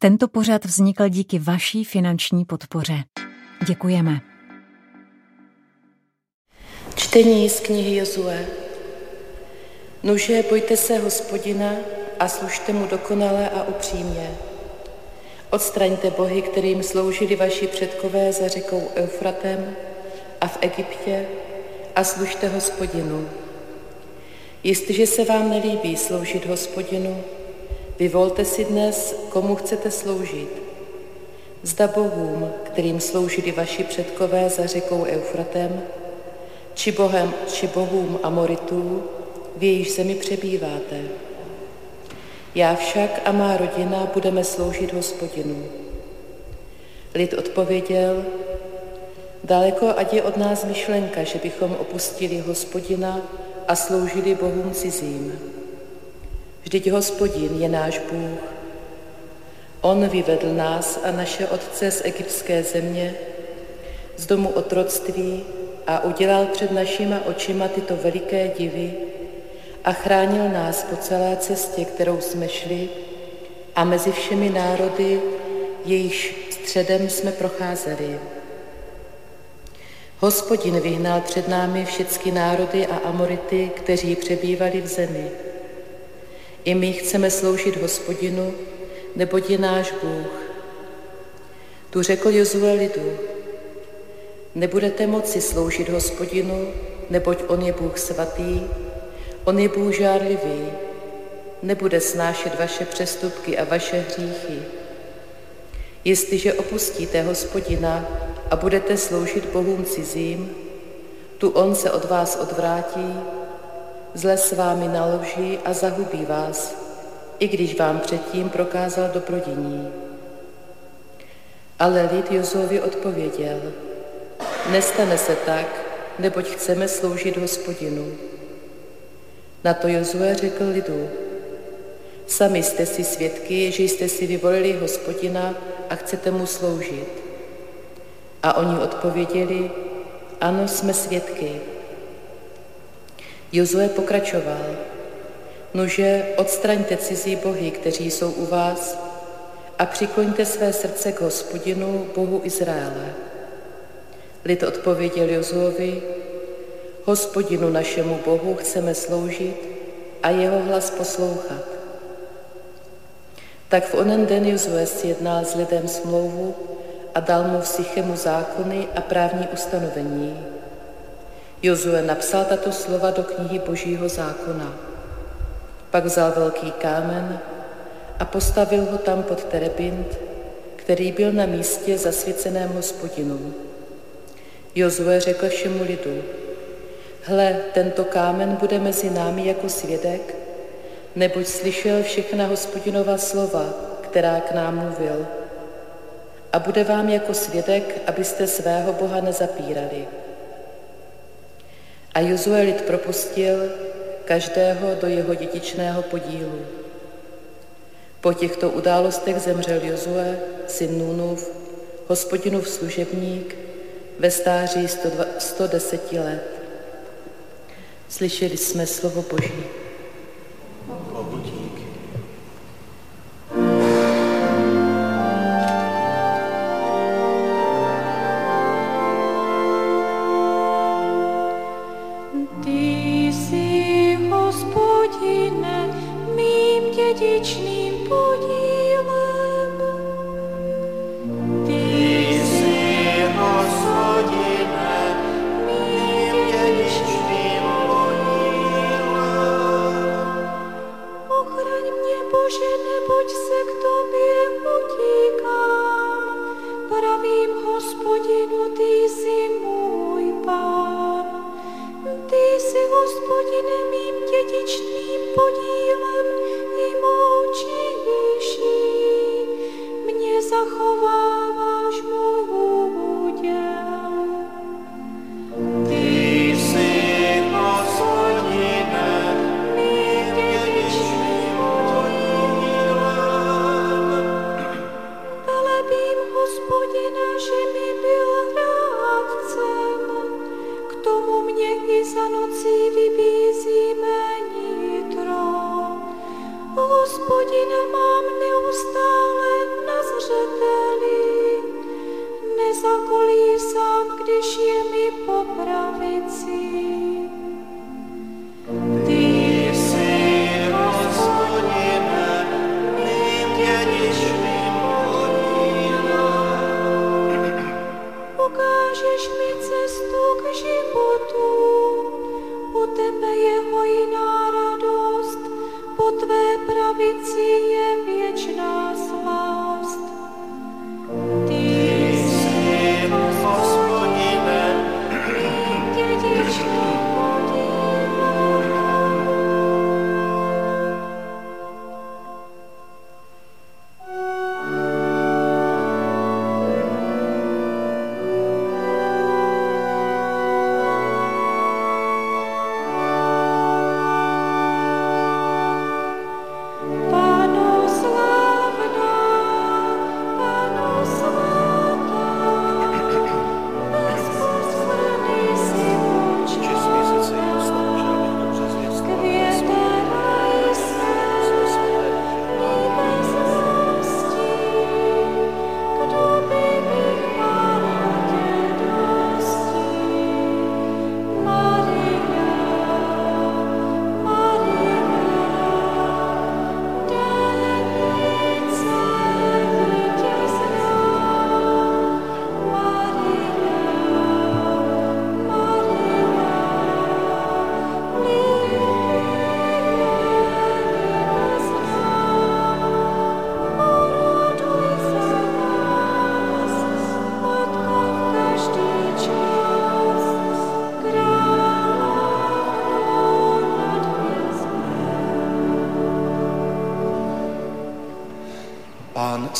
Tento pořad vznikl díky vaší finanční podpoře. Děkujeme. Čtení z knihy Jozue. Nuže, bojte se Hospodina a služte mu dokonale a upřímně. Odstraňte bohy, kterým sloužili vaši předkové za řekou Eufratem a v Egyptě, a služte Hospodinu. Jestliže se vám nelíbí sloužit Hospodinu, vyvolte si dnes, komu chcete sloužit. Zda bohům, kterým sloužili vaši předkové za řekou Eufratem, či bohům Amoritů, v jejíž zemi přebýváte. Já však a má rodina budeme sloužit Hospodinu. Lid odpověděl, daleko ať je od nás myšlenka, že bychom opustili Hospodina a sloužili bohům cizím. Vždyť Hospodin je náš Bůh. On vyvedl nás a naše otce z egyptské země, z domu otroctví a udělal před našima očima tyto veliké divy a chránil nás po celé cestě, kterou jsme šli, a mezi všemi národy, jejíž středem jsme procházeli. Hospodin vyhnal před námi všechny národy a Amority, kteří přebývali v zemi. I my chceme sloužit Hospodinu, neboť je náš Bůh. Tu řekl Jozue lidu, nebudete moci sloužit Hospodinu, neboť on je Bůh svatý, on je Bůh žárlivý, nebude snášet vaše přestupky a vaše hříchy. Jestliže opustíte Hospodina a budete sloužit bohům cizím, tu on se od vás odvrátí, zle s vámi naloží a zahubí vás, i když vám předtím prokázal dobrodění. Ale lid Jozuovi odpověděl, nestane se tak, neboť chceme sloužit Hospodinu. Na to Jozue řekl lidu, sami jste si svědky, že jste si vyvolili Hospodina a chcete mu sloužit. A oni odpověděli, ano, jsme svědky. Jozue pokračoval, nuže, odstraňte cizí bohy, kteří jsou u vás, a přikloňte své srdce k Hospodinu, Bohu Izraele. Lid odpověděl Jozuovi, Hospodinu našemu Bohu chceme sloužit a jeho hlas poslouchat. Tak v onen den Jozue sjednal s lidem smlouvu a dal mu v Sichemu zákony a právní ustanovení. Jozue napsal tato slova do knihy Božího zákona. Pak vzal velký kámen a postavil ho tam pod terebint, který byl na místě zasvěceném Hospodinu. Jozue řekl všemu lidu, hle, tento kámen bude mezi námi jako svědek, neboť slyšel všechna Hospodinova slova, která k nám mluvil. A bude vám jako svědek, abyste svého Boha nezapírali. A Jozue lid propustil každého do jeho dědičného podílu. Po těchto událostech zemřel Jozue, syn Núnův, Hospodinův služebník, ve stáří 110 let. Slyšeli jsme slovo Boží. Bohu díky. Ty jsi, Hospodine, mým dědičným podílem. Ty jsi, Hospodine, mým dědičným podílem. Ochraň mě, Bože, neboť se k tobě utíkám. Pravím, Hospodinu, ty jsi můj Pán. Ty jsi, Hospodine, mým dědičným podílem i moučíší. Mě zachováváš můj úděl. Ty jsi, Hospodine, mým dědičným podílem. Velebím Hospodina, že mi byl rádcem. K tomu mě i za nocí vybízí mé nitro. Hospodina mám neustále na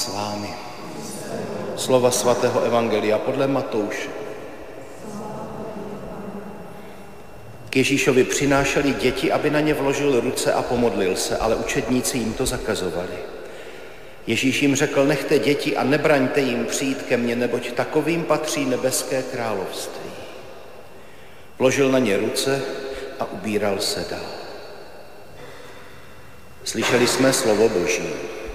s vámi. Slova svatého evangelia podle Matouše. K Ježíšovi přinášeli děti, aby na ně vložil ruce a pomodlil se, ale učedníci jim to zakazovali. Ježíš jim řekl, nechte děti a nebraňte jim přijít ke mně, neboť takovým patří nebeské království. Vložil na ně ruce a ubíral se dál. Slyšeli jsme slovo Boží.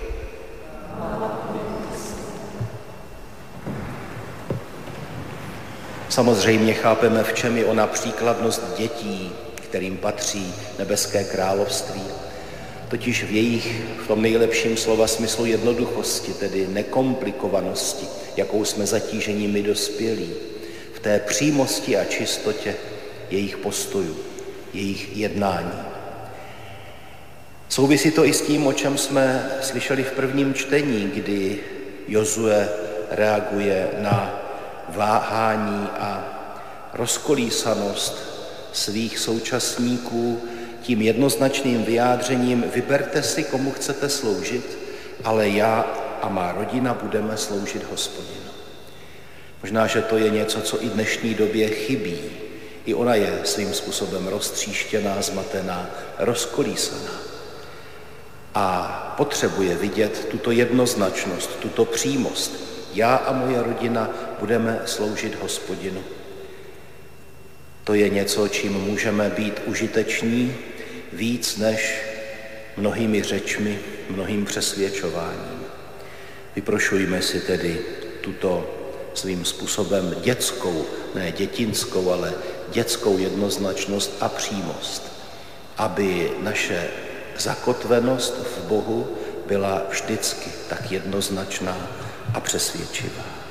Samozřejmě chápeme, v čem je ona příkladnost dětí, kterým patří nebeské království, totiž v tom nejlepším slova smyslu jednoduchosti, tedy nekomplikovanosti, jakou jsme zatíženi my dospělí, v té přímosti a čistotě jejich postojů, jejich jednání. Souvisí to i s tím, o čem jsme slyšeli v prvním čtení, kdy Jozue reaguje na váhání a rozkolísanost svých současníků tím jednoznačným vyjádřením vyberte si, komu chcete sloužit, ale já a má rodina budeme sloužit Hospodinu. Možná, že to je něco, co i dnešní době chybí. I ona je svým způsobem roztříštěná, zmatená, rozkolísaná. A potřebuje vidět tuto jednoznačnost, tuto přímost. Já a moje rodina budeme sloužit Hospodinu. To je něco, čím můžeme být užiteční víc než mnohými řečmi, mnohým přesvědčováním. Vyprošujme si tedy tuto svým způsobem dětskou, ne dětinskou, ale dětskou jednoznačnost a přímost, aby naše zakotvenost v Bohu byla vždycky tak jednoznačná a přesvědčivá.